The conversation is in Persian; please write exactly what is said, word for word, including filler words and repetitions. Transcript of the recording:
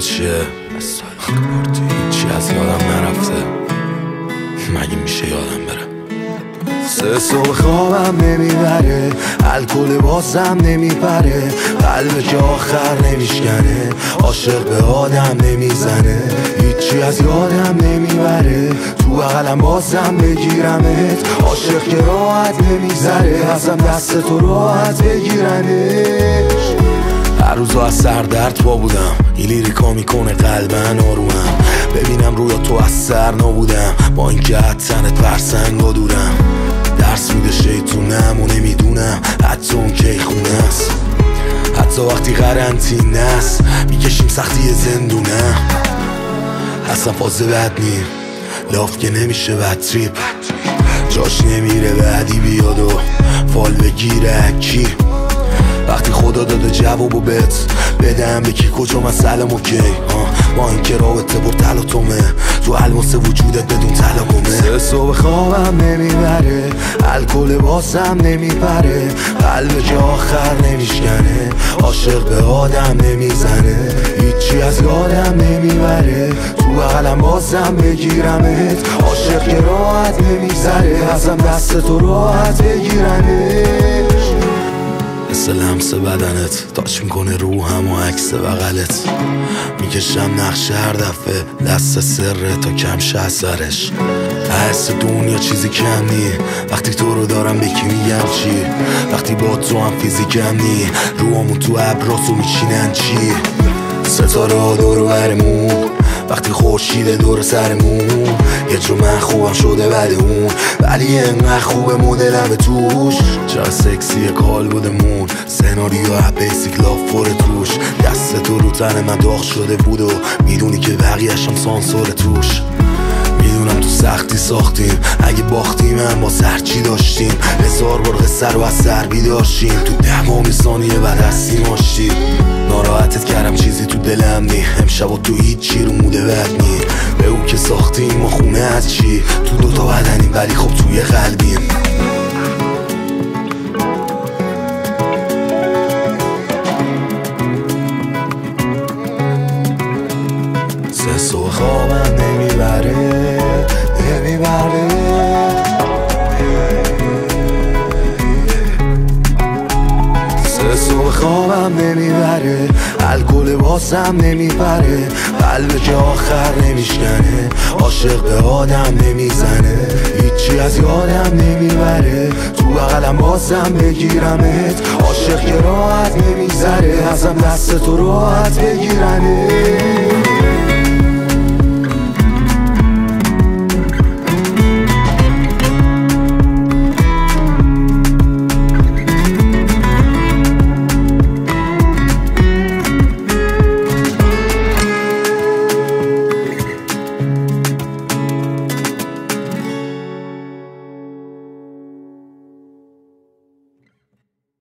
چیه؟ هیچی از یادم نرفته، مگه میشه یادم بره؟ سه صبح خوابم نمیبره، الکل بازم نمیپره، قلب که آخر نمیشکنه، عاشق به آدم نمیزنه، هیچی از یادم نمیبره، تو بغلم بازم بگیرمت، عاشق که راحت نمیذاره، ازم دست تو راحت بگیرنش. هر روزا از سردرد با بودم، این لیریکا میکنه قلبن آرومم، ببینم رویا تو از سر نبودم، با اینکه حتنت پرسنگا دورم، درس میده شیطونم و نمیدونم حتی اون کی خونه است، حتی وقتی قرنطینه است میکشیم سختی زندونه، اصلا فاز بد نیم لاف که نمیشه بد تریپ، جاش نمیره بعدی بیاد و فال بگیره کی، وقتی خدا داده جوابو بهت بدم به کی کجا مسئلم اوکی، با اینکه رابطه بر تلاطمه تو الماس وجودت بدون تلاطمه. سه صبح خوابم نمیبره، الکل بازم نمیپره، قلب که آخر نمیشکنه، عاشق به آدم نمیزنه، هیچی از یادم نمیبره، تو بغلم بازم بگیرمت، عاشق که راحت نمیذاره، ازم دست تو راحت بگیرنش. مثل لمس بدنت تاچ میکنه روحم و عکس بغلت، میکشم نقشه هر دفعه دست سره تا کم شه سرش، حس دنیا چیزی کم نی، وقتی تو رو دارم به کی میگم چی، وقتی با تو هم فیزیکم نی، روامون تو ابراسو میچینن چی، ستاره ها دور و برمون، وقتی خورشید دور سرمون، یه جو من خوبم شده بعد اون، ولی انقدر خوبه مدلم توش، چرا سکسی کال بودمون، سناریو بیسیک لافور توش، دست تو رو تن من داغ شده بود و میدونی که بقیه‌شم سانسور توش، میدونم تو سختی ساختیم، اگه باختیم هم با سرچی داشتیم، هزار بار قصه رو از سر بیداشیم، تو دهمین ثانیه بعد هستیم آشتیم، ناراحتت کردم چیزی تو دلم نی، امشب و تو هیچی رو موده بد نی، به اون که ساختیم ما خونه از چی، تو دوتا بدنیم ولی خب توی قلبیم. سه صبح خوابم نمیبره نمیبره سه صبح خوابم نمیبره، الکل بازم نمیپره، قلب که آخر نمیشکنه، عاشق به آدم نمیزنه، هیچی از یادم نمیبره، تو بغلم بازم بگیرمت، عاشق که راحت نمیذاره، ازم دست تو راحت بگیرنه.